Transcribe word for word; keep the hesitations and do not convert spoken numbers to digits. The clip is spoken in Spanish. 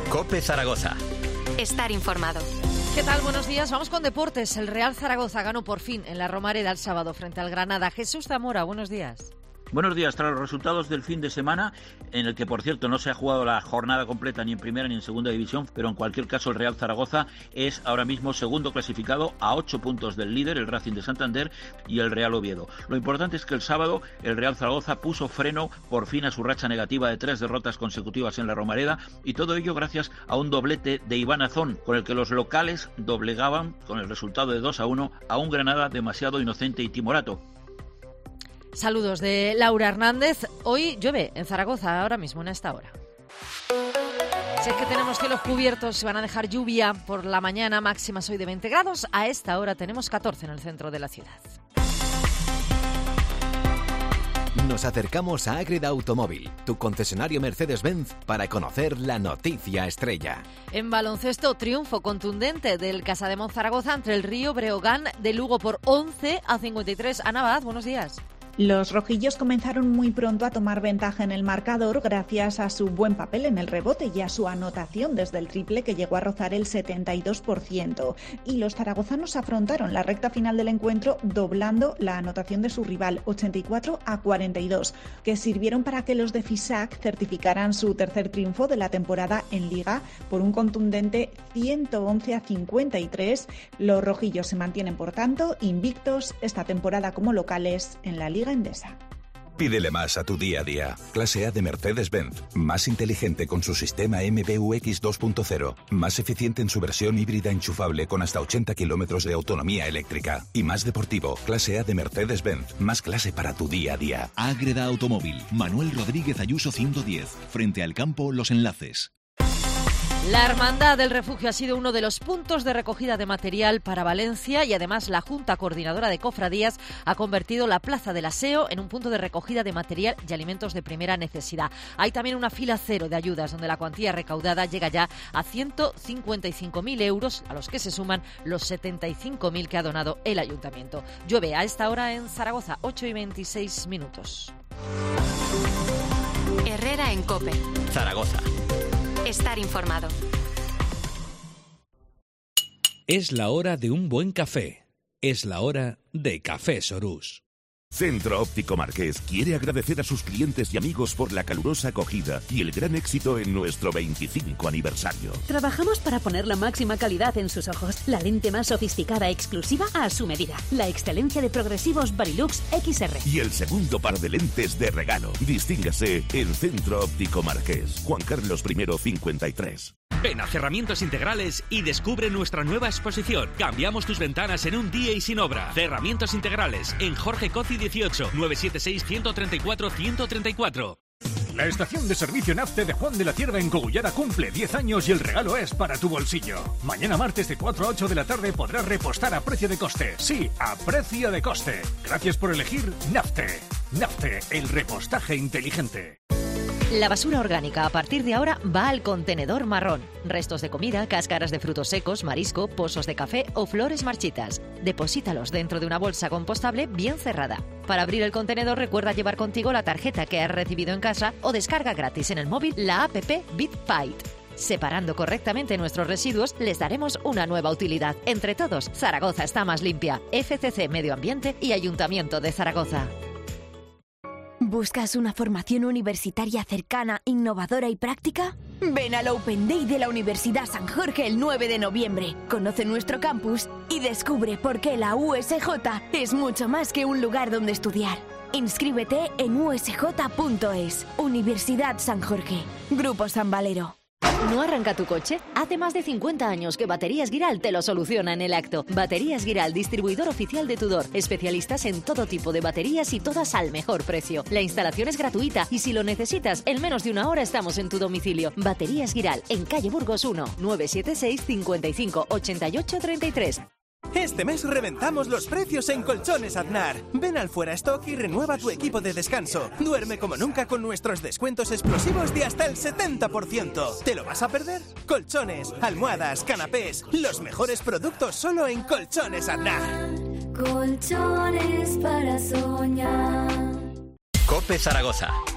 COPE Zaragoza. Estar informado. ¿Qué tal? Buenos días. Vamos con deportes. El Real Zaragoza ganó por fin en la Romareda el sábado frente al Granada. Jesús Zamora, buenos días. Buenos días. Tras los resultados del fin de semana, en el que por cierto no se ha jugado la jornada completa ni en primera ni en segunda división, pero en cualquier caso el Real Zaragoza es ahora mismo segundo clasificado a ocho puntos del líder, el Racing de Santander, y el Real Oviedo. Lo importante es que el sábado el Real Zaragoza puso freno por fin a su racha negativa de tres derrotas consecutivas en la Romareda, y todo ello gracias a un doblete de Iván Azón, con el que los locales doblegaban con el resultado de dos a uno a un Granada demasiado inocente y timorato. Saludos de Laura Hernández. Hoy llueve en Zaragoza, ahora mismo, en esta hora. Si es que tenemos cielos cubiertos, se van a dejar lluvia por la mañana, máximas hoy de veinte grados. A esta hora tenemos catorce en el centro de la ciudad. Nos acercamos a Ágreda Automóvil, tu concesionario Mercedes-Benz, para conocer la noticia estrella. En baloncesto, triunfo contundente del Casademont Zaragoza ante el Río Breogán de Lugo por once a cincuenta y tres. Ana Abad, buenos días. Los rojillos comenzaron muy pronto a tomar ventaja en el marcador gracias a su buen papel en el rebote y a su anotación desde el triple, que llegó a rozar el setenta y dos por ciento. Y los zaragozanos afrontaron la recta final del encuentro doblando la anotación de su rival, ochenta y cuatro a cuarenta y dos, que sirvieron para que los de Fisac certificaran su tercer triunfo de la temporada en Liga por un contundente ciento once a cincuenta y tres. Los rojillos se mantienen, por tanto, invictos esta temporada como locales en la Liga Endesa. Pídele más a tu día a día. Clase A de Mercedes-Benz. Más inteligente con su sistema M B U X dos punto cero. Más eficiente en su versión híbrida enchufable con hasta ochenta kilómetros de autonomía eléctrica. Y más deportivo. Clase A de Mercedes-Benz. Más clase para tu día a día. Ágreda Automóvil. Manuel Rodríguez Ayuso ciento diez. Frente al campo Los Enlaces. La Hermandad del Refugio ha sido uno de los puntos de recogida de material para Valencia, y además la Junta Coordinadora de Cofradías ha convertido la Plaza del Aseo en un punto de recogida de material y alimentos de primera necesidad. Hay también una fila cero de ayudas donde la cuantía recaudada llega ya a ciento cincuenta y cinco mil euros, a los que se suman los setenta y cinco mil que ha donado el Ayuntamiento. Llueve a esta hora en Zaragoza, ocho y veintiséis minutos. Herrera en COPE. Zaragoza. Estar informado. Es la hora de un buen café. Es la hora de Café Sorús. Centro Óptico Marqués quiere agradecer a sus clientes y amigos por la calurosa acogida y el gran éxito en nuestro veinticinco aniversario. Trabajamos para poner la máxima calidad en sus ojos, la lente más sofisticada e exclusiva a su medida, la excelencia de progresivos Varilux X R. Y el segundo par de lentes de regalo. Distíngase en Centro Óptico Marqués. Juan Carlos primero cincuenta y tres. Ven a Cerramientos Integrales y descubre nuestra nueva exposición. Cambiamos tus ventanas en un día y sin obra. Cerramientos Integrales en Jorge Coci dieciocho, nueve siete seis, uno tres cuatro, uno tres cuatro. La estación de servicio Nafte de Juan de la Cierva en Cogullada cumple diez años y el regalo es para tu bolsillo. Mañana martes de cuatro a ocho de la tarde podrás repostar a precio de coste. Sí, a precio de coste. Gracias por elegir Nafte. Nafte, el repostaje inteligente. La basura orgánica a partir de ahora va al contenedor marrón. Restos de comida, cáscaras de frutos secos, marisco, pozos de café o flores marchitas. Deposítalos dentro de una bolsa compostable bien cerrada. Para abrir el contenedor, recuerda llevar contigo la tarjeta que has recibido en casa o descarga gratis en el móvil la app BitPite. Separando correctamente nuestros residuos, les daremos una nueva utilidad. Entre todos, Zaragoza está más limpia. F C C Medio Ambiente y Ayuntamiento de Zaragoza. ¿Buscas una formación universitaria cercana, innovadora y práctica? Ven al Open Day de la Universidad San Jorge el nueve de noviembre. Conoce nuestro campus y descubre por qué la U S J es mucho más que un lugar donde estudiar. Inscríbete en u s j punto es. Universidad San Jorge. Grupo San Valero. ¿No arranca tu coche? Hace más de cincuenta años que Baterías Guiral te lo soluciona en el acto. Baterías Guiral, distribuidor oficial de Tudor. Especialistas en todo tipo de baterías y todas al mejor precio. La instalación es gratuita y si lo necesitas, en menos de una hora estamos en tu domicilio. Baterías Guiral, en calle Burgos uno, nueve siete seis, cincuenta y cinco, ochenta y ocho, treinta y tres. Este mes reventamos los precios en Colchones Aznar. Ven al Fuera Stock y renueva tu equipo de descanso. Duerme como nunca con nuestros descuentos explosivos de hasta el setenta por ciento. ¿Te lo vas a perder? Colchones, almohadas, canapés, los mejores productos solo en Colchones Aznar. Colchones para soñar. COPE Zaragoza.